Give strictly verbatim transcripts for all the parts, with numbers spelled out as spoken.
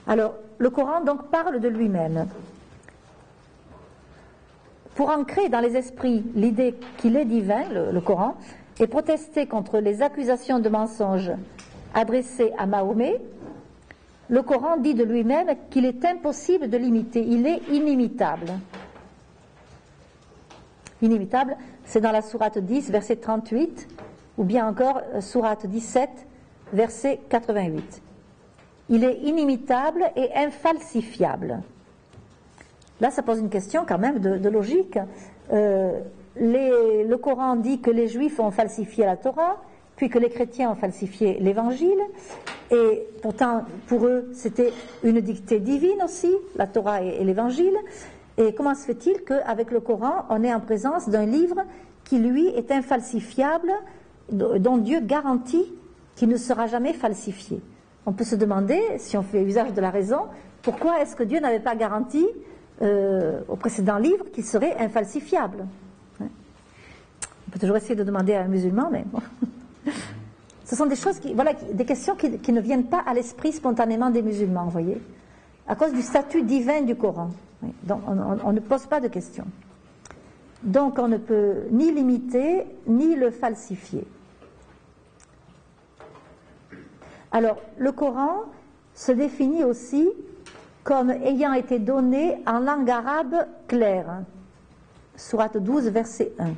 Alors, le Coran donc parle de lui-même. Pour ancrer dans les esprits l'idée qu'il est divin, le, le Coran, et protester contre les accusations de mensonges adressées à Mahomet, le Coran dit de lui-même qu'il est impossible de l'imiter, il est inimitable. Inimitable, c'est dans la sourate dix, verset trente-huit, ou bien encore sourate dix-sept, verset quatre-vingt-huit. Il est inimitable et infalsifiable. Là, ça pose une question quand même de, de logique. Euh, les, le Coran dit que les Juifs ont falsifié la Torah, puis que les chrétiens ont falsifié l'Évangile, et pourtant, pour eux, c'était une dictée divine aussi, la Torah et, et l'Évangile. Et comment se fait-il qu'avec le Coran, on est en présence d'un livre qui, lui, est infalsifiable, dont Dieu garantit qu'il ne sera jamais falsifié? On peut se demander, si on fait usage de la raison, pourquoi est-ce que Dieu n'avait pas garanti euh, au précédent livre qu'il serait infalsifiable? On peut toujours essayer de demander à un musulman, mais bon. Ce sont des choses qui, voilà, des questions qui, qui ne viennent pas à l'esprit spontanément des musulmans, vous voyez, à cause du statut divin du Coran. Donc, on, on, on ne pose pas de questions. Donc, on ne peut ni l'imiter, ni le falsifier. Alors, le Coran se définit aussi comme ayant été donné en langue arabe claire. Sourate douze, verset un.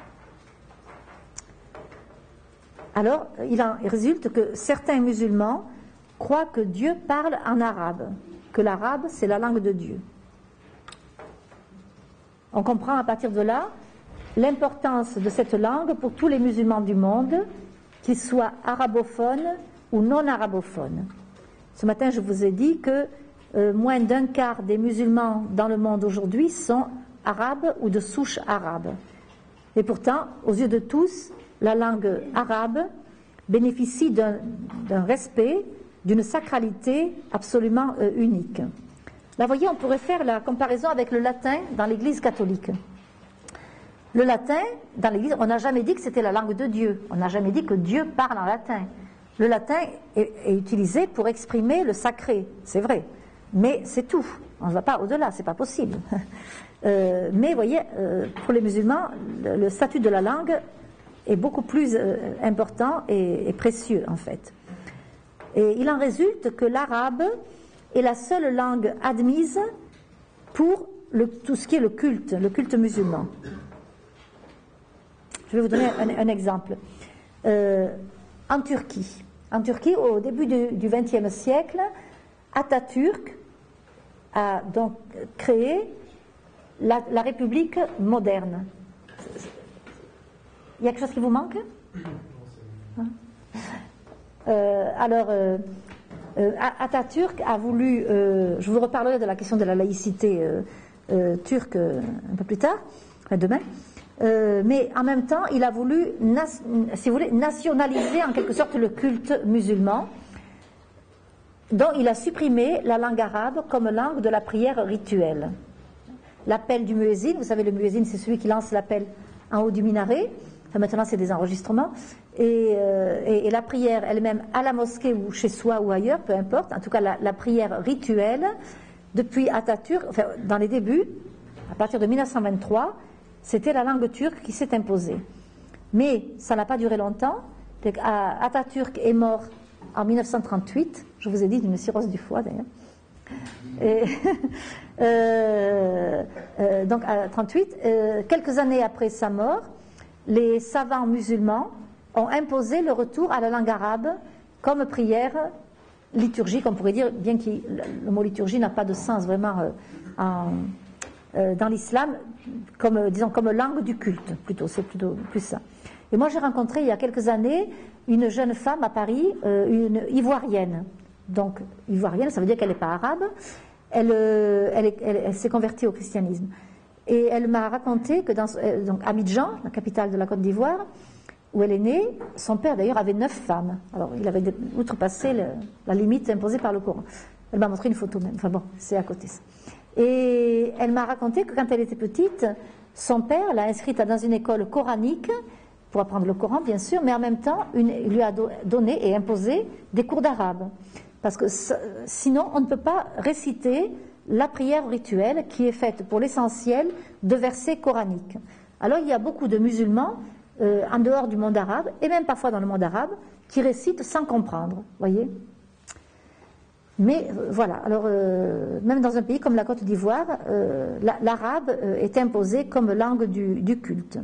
Alors, il en résulte que certains musulmans croient que Dieu parle en arabe, que l'arabe, c'est la langue de Dieu. On comprend à partir de là l'importance de cette langue pour tous les musulmans du monde, qu'ils soient arabophones ou non arabophones. Ce matin, je vous ai dit que euh, moins d'un quart des musulmans dans le monde aujourd'hui sont arabes ou de souche arabe. Et pourtant, aux yeux de tous, la langue arabe bénéficie d'un, d'un respect, d'une sacralité absolument euh, unique. Là, vous voyez, on pourrait faire la comparaison avec le latin dans l'Église catholique. Le latin, dans l'Église, on n'a jamais dit que c'était la langue de Dieu. On n'a jamais dit que Dieu parle en latin. Le latin est, est utilisé pour exprimer le sacré, c'est vrai. Mais c'est tout. On ne va pas au-delà, c'est pas possible. Euh, mais vous voyez, euh, pour les musulmans, le, le statut de la langue est beaucoup plus euh, important et, et précieux, en fait. Et il en résulte que l'arabe est la seule langue admise pour le, tout ce qui est le culte, le culte musulman. Je vais vous donner un, un exemple. Euh, en Turquie, en Turquie, au début du vingtième siècle, Atatürk a donc créé la, la République moderne. Il y a quelque chose qui vous manque? Hein? euh, Alors, euh, euh, Atatürk a voulu, euh, je vous reparlerai de la question de la laïcité euh, euh, turque euh, un peu plus tard, enfin demain, euh, mais en même temps, il a voulu, nas, si vous voulez, nationaliser en quelque sorte le culte musulman, dont il a supprimé la langue arabe comme langue de la prière rituelle. L'appel du muezzin, vous savez, le muezzin, c'est celui qui lance l'appel en haut du minaret. Enfin, maintenant, c'est des enregistrements. Et, euh, et, et la prière elle-même à la mosquée ou chez soi ou ailleurs, peu importe, en tout cas la, la prière rituelle, depuis Atatürk, enfin, dans les débuts, à partir de mille neuf cent vingt-trois, c'était la langue turque qui s'est imposée. Mais ça n'a pas duré longtemps. Atatürk est mort en mille neuf cent trente-huit, je vous ai dit d'une cirrhose du foie d'ailleurs. Et euh, euh, donc à trente-huit, euh, quelques années après sa mort, les savants musulmans ont imposé le retour à la langue arabe comme prière liturgique, on pourrait dire, bien que le mot liturgie n'a pas de sens vraiment euh, en, euh, dans l'islam, comme, euh, disons, comme langue du culte, plutôt, c'est plutôt plus ça. Et moi j'ai rencontré il y a quelques années une jeune femme à Paris, euh, une ivoirienne. Donc, ivoirienne, ça veut dire qu'elle n'est pas arabe. Elle, euh, elle, est, elle, elle s'est convertie au christianisme. Et elle m'a raconté que dans euh, donc Abidjan, la capitale de la Côte d'Ivoire, où elle est née, son père d'ailleurs avait neuf femmes. Alors, il avait outrepassé le, la limite imposée par le Coran. Elle m'a montré une photo même. Enfin bon, c'est à côté ça. Et elle m'a raconté que quand elle était petite, son père l'a inscrite dans une école coranique pour apprendre le Coran, bien sûr, mais en même temps, une, il lui a do, donné et imposé des cours d'arabe. parce que sinon on ne peut pas réciter la prière rituelle qui est faite pour l'essentiel de versets coraniques. Alors il y a beaucoup de musulmans euh, en dehors du monde arabe, et même parfois dans le monde arabe, qui récitent sans comprendre, voyez. Mais euh, voilà, alors euh, même dans un pays comme la Côte d'Ivoire, euh, la, l'arabe euh, est imposé comme langue du, du culte.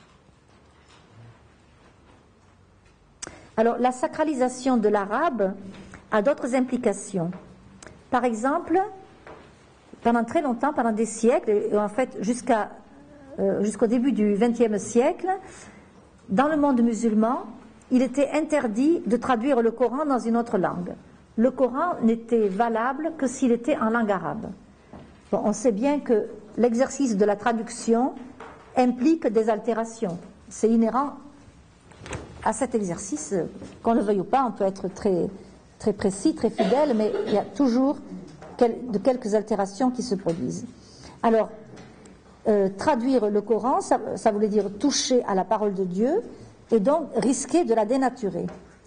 Alors la sacralisation de l'arabe a d'autres implications. Par exemple, pendant très longtemps, pendant des siècles, et en fait jusqu'à, euh, jusqu'au début du vingtième siècle, dans le monde musulman, il était interdit de traduire le Coran dans une autre langue. Le Coran n'était valable que s'il était en langue arabe. Bon, on sait bien que l'exercice de la traduction implique des altérations. C'est inhérent à cet exercice. Qu'on le veuille ou pas, on peut être très, très précis, très fidèle, mais il y a toujours quel, de quelques altérations qui se produisent. Alors, euh, traduire le Coran, ça, ça voulait dire toucher à la parole de Dieu et donc risquer de la dénaturer.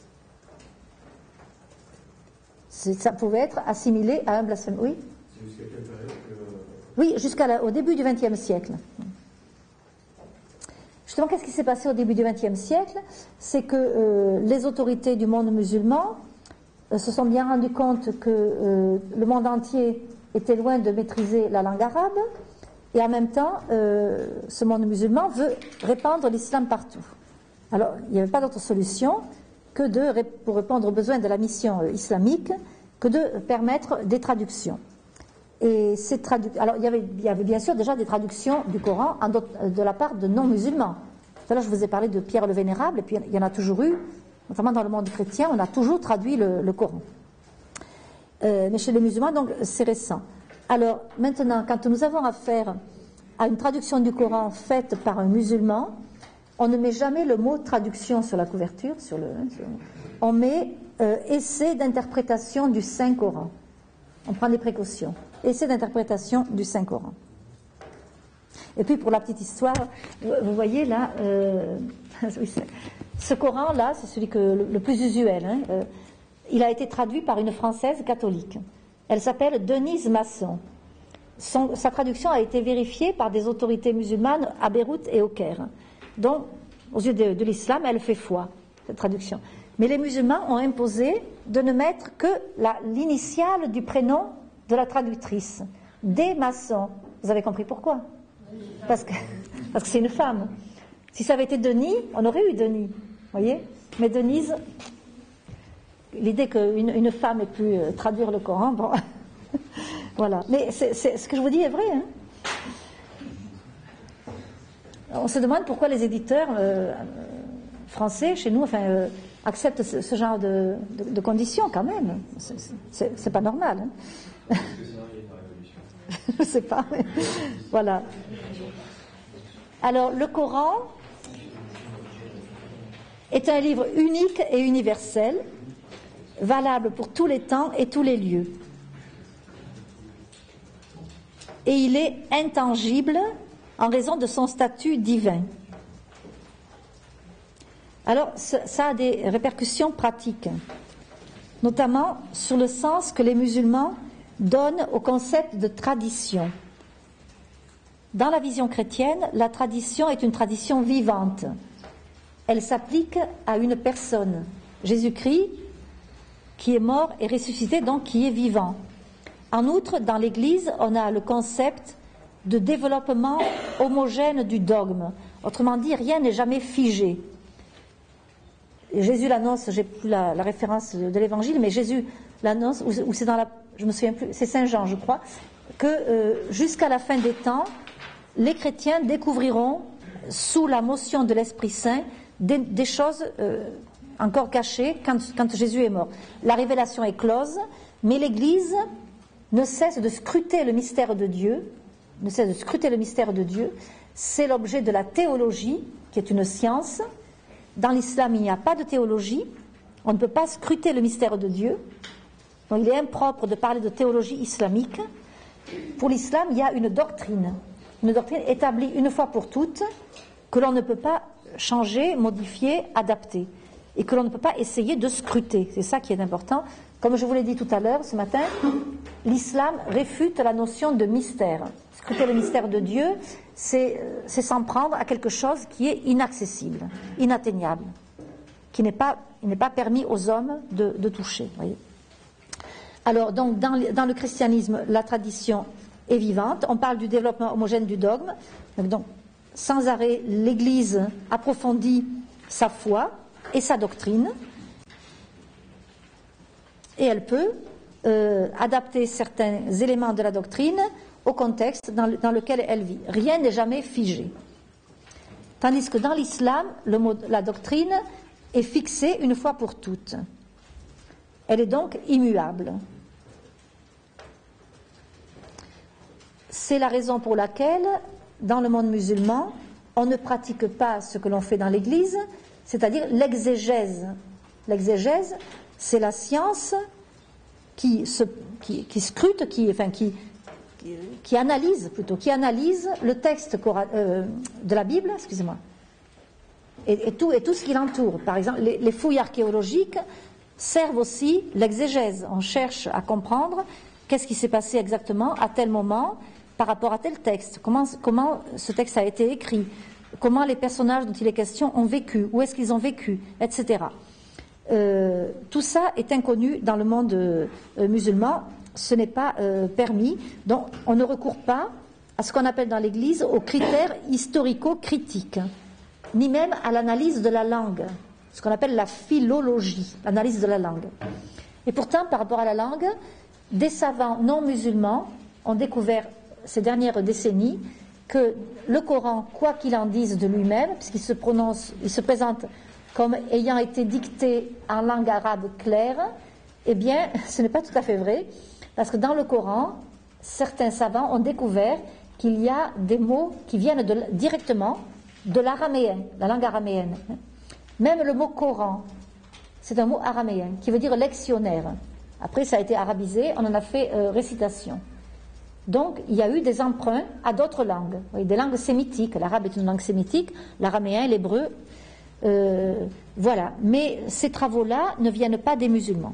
C'est, ça pouvait être assimilé à un blasphème. Oui. C'est jusqu'à quelle période que... Oui, jusqu'au début du vingtième siècle. Justement, qu'est-ce qui s'est passé au début du vingtième siècle? C'est que euh, les autorités du monde musulman euh, se sont bien rendues compte que euh, le monde entier était loin de maîtriser la langue arabe, et en même temps, euh, ce monde musulman veut répandre l'islam partout. Alors, il n'y avait pas d'autre solution que de, pour répondre aux besoins de la mission euh, islamique, que de permettre des traductions. Et ces tradu- Alors, il y, avait, il y avait bien sûr déjà des traductions du Coran en de la part de non-musulmans. Tout à l'heure, je vous ai parlé de Pierre le Vénérable, et puis il y en a toujours eu, notamment dans le monde chrétien, on a toujours traduit le, le Coran. Euh, mais chez les musulmans, donc, c'est récent. Alors, maintenant, quand nous avons affaire à une traduction du Coran faite par un musulman, on ne met jamais le mot traduction sur la couverture, sur le, sur, on met euh, essai d'interprétation du Saint-Coran. On prend des précautions. Essai d'interprétation du Saint-Coran. Et puis pour la petite histoire, vous, vous voyez là, euh, ce Coran-là, c'est celui que, le, le plus usuel. Hein, euh, il a été traduit par une Française catholique. Elle s'appelle Denise Masson. Son, sa traduction a été vérifiée par des autorités musulmanes à Beyrouth et au Caire. Donc, aux yeux de, de l'islam, elle fait foi, cette traduction. Mais les musulmans ont imposé de ne mettre que la, l'initiale du prénom de la traductrice, des Maçons. Vous avez compris pourquoi? Parce que, parce que c'est une femme. Si ça avait été Denis, on aurait eu Denis, voyez. Mais Denise, l'idée qu'une une femme ait pu traduire le Coran, bon, voilà. Mais c'est, c'est, ce que je vous dis est vrai, hein. On se demande pourquoi les éditeurs euh, français, chez nous, enfin, euh, acceptent ce, ce genre de, de, de conditions quand même. C'est, c'est, c'est pas normal. Hein. Est-ce que ça arrive par révolution? Je sais pas. Mais voilà. Alors, le Coran est un livre unique et universel, valable pour tous les temps et tous les lieux. Et il est intangible en raison de son statut divin. Alors, ça a des répercussions pratiques, notamment sur le sens que les musulmans donnent au concept de tradition. Dans la vision chrétienne, la tradition est une tradition vivante. Elle s'applique à une personne, Jésus-Christ, qui est mort et ressuscité, donc qui est vivant. En outre, dans l'Église, on a le concept de développement homogène du dogme. Autrement dit, rien n'est jamais figé. Jésus l'annonce, j'ai plus la, la référence de, de l'Évangile, mais Jésus l'annonce, ou, ou c'est dans la, je me souviens plus, c'est Saint Jean, je crois, que euh, jusqu'à la fin des temps, les chrétiens découvriront, sous la motion de l'Esprit Saint, des, des choses euh, encore cachées quand, quand Jésus est mort. La révélation est close, mais l'Église ne cesse de scruter le mystère de Dieu, ne cesse de scruter le mystère de Dieu. C'est l'objet de la théologie, qui est une science. Dans l'islam, il n'y a pas de théologie. On ne peut pas scruter le mystère de Dieu. Donc il est impropre de parler de théologie islamique. Pour l'islam, il y a une doctrine, une doctrine établie une fois pour toutes, que l'on ne peut pas changer, modifier, adapter, et que l'on ne peut pas essayer de scruter. C'est ça qui est important. Comme je vous l'ai dit tout à l'heure, ce matin, l'islam réfute la notion de mystère. Scruter le mystère de Dieu, c'est, c'est s'en prendre à quelque chose qui est inaccessible, inatteignable, qui n'est pas, il n'est pas permis aux hommes de, de toucher. Voyez. Alors, donc, dans, dans le christianisme, la tradition est vivante. On parle du développement homogène du dogme. Donc, sans arrêt, l'Église approfondit sa foi et sa doctrine, et elle peut euh, adapter certains éléments de la doctrine au contexte dans, le, dans lequel elle vit. Rien n'est jamais figé. Tandis que dans l'islam, le mot, la doctrine est fixée une fois pour toutes. Elle est donc immuable. C'est la raison pour laquelle, dans le monde musulman, on ne pratique pas ce que l'on fait dans l'Église, c'est-à-dire l'exégèse. L'exégèse, c'est la science qui, se, qui, qui scrute, qui, enfin, qui, qui, qui analyse plutôt, qui analyse le texte euh, de la Bible, excusez-moi, et, et, tout, et tout ce qui l'entoure. Par exemple, les, les fouilles archéologiques servent aussi l'exégèse. On cherche à comprendre qu'est-ce qui s'est passé exactement à tel moment par rapport à tel texte, comment, comment ce texte a été écrit, comment les personnages dont il est question ont vécu, où est-ce qu'ils ont vécu, et cetera. Euh, tout ça est inconnu dans le monde euh, musulman, ce n'est pas euh, permis, donc on ne recourt pas à ce qu'on appelle dans l'Église aux critères historico-critiques, ni même à l'analyse de la langue, ce qu'on appelle la philologie, l'analyse de la langue. Et pourtant, par rapport à la langue, des savants non musulmans ont découvert ces dernières décennies que le Coran, quoi qu'il en dise de lui-même, puisqu'il se prononce, il se présente comme ayant été dicté en langue arabe claire, eh bien, ce n'est pas tout à fait vrai, parce que dans le Coran, certains savants ont découvert qu'il y a des mots qui viennent de, directement de l'araméen, la langue araméenne. Même le mot Coran, c'est un mot araméen, qui veut dire lectionnaire. Après, ça a été arabisé, on en a fait euh, récitation. Donc, il y a eu des emprunts à d'autres langues, oui, des langues sémitiques. L'arabe est une langue sémitique, l'araméen, l'hébreu, euh, voilà. Mais ces travaux-là ne viennent pas des musulmans.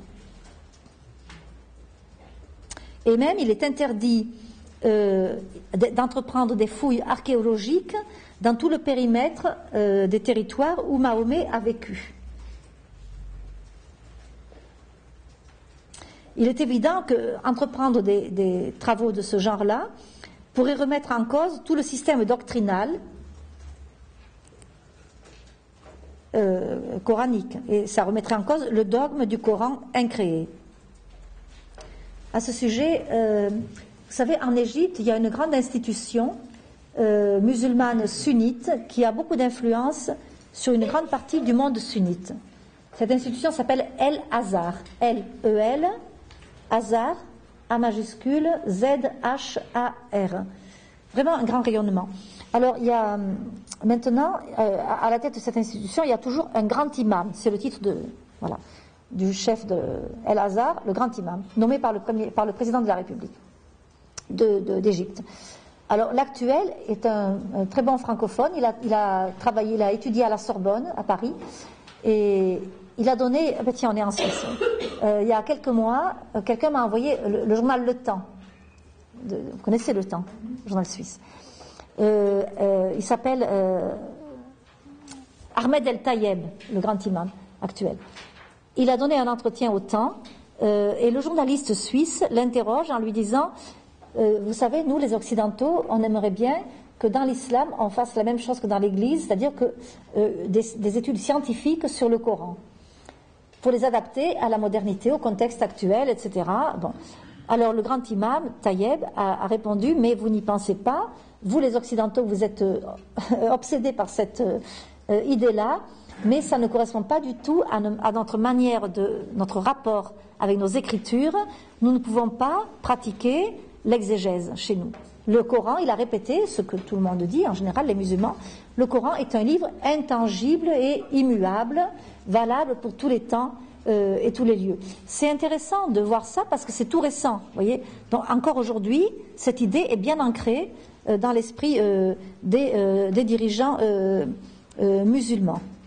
Et même, il est interdit euh, d'entreprendre des fouilles archéologiques dans tout le périmètre euh, des territoires où Mahomet a vécu. Il est évident qu'entreprendre des, des travaux de ce genre-là pourrait remettre en cause tout le système doctrinal euh, coranique, et ça remettrait en cause le dogme du Coran incréé. À ce sujet, euh, vous savez, en Égypte, il y a une grande institution euh, musulmane sunnite qui a beaucoup d'influence sur une grande partie du monde sunnite. Cette institution s'appelle El Azhar, L E L Azhar, A majuscule, Z H A R. Vraiment un grand rayonnement. Alors, il y a maintenant, euh, à la tête de cette institution, il y a toujours un grand imam. C'est le titre de, voilà, du chef de El Azhar, le grand imam, nommé par le, premier, par le président de la République de, de, d'Égypte. Alors, l'actuel est un, un très bon francophone. Il a, il a travaillé, il a étudié à la Sorbonne, à Paris, et il a donné, ben tiens, on est en Suisse. Euh, il y a quelques mois, euh, quelqu'un m'a envoyé le, le journal Le Temps. De, vous connaissez Le Temps, le journal suisse. Euh, euh, il s'appelle euh, Ahmed El Tayeb, le grand imam actuel. Il a donné un entretien au Temps, euh, et le journaliste suisse l'interroge en lui disant euh, vous savez, nous les Occidentaux, on aimerait bien que dans l'islam, on fasse la même chose que dans l'Église, c'est-à-dire que euh, des, des études scientifiques sur le Coran, pour les adapter à la modernité, au contexte actuel, et cetera. Bon. Alors le grand imam, Tayeb, a, a répondu, mais vous n'y pensez pas, vous les Occidentaux, vous êtes euh, obsédés par cette euh, idée-là, mais ça ne correspond pas du tout à, no, à notre manière de, notre rapport avec nos écritures. Nous ne pouvons pas pratiquer l'exégèse chez nous. Le Coran, il a répété ce que tout le monde dit, en général les musulmans, le Coran est un livre intangible et immuable, valable pour tous les temps euh, et tous les lieux. C'est intéressant de voir ça parce que c'est tout récent, vous voyez. Donc encore aujourd'hui, cette idée est bien ancrée euh, dans l'esprit euh, des, euh, des dirigeants euh, euh, musulmans.